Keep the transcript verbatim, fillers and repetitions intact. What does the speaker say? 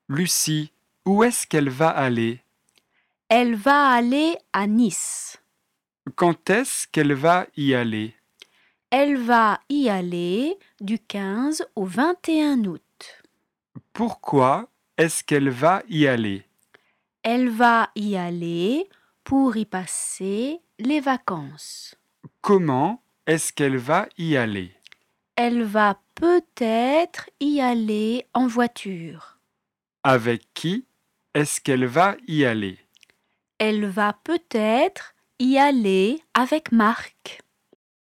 Lucie, où est-ce qu'elle va aller? Elle va aller à Nice. Quand est-ce qu'elle va y aller? Elle va y aller du quinze au vingt et un août. Pourquoi est-ce qu'elle va y aller? Elle va y aller pour y passer les vacances. Comment est-ce qu'elle va y aller? Elle va peut-être y aller en voiture. Avec qui est-ce qu'elle va y aller? Elle va peut-être y aller avec Marc.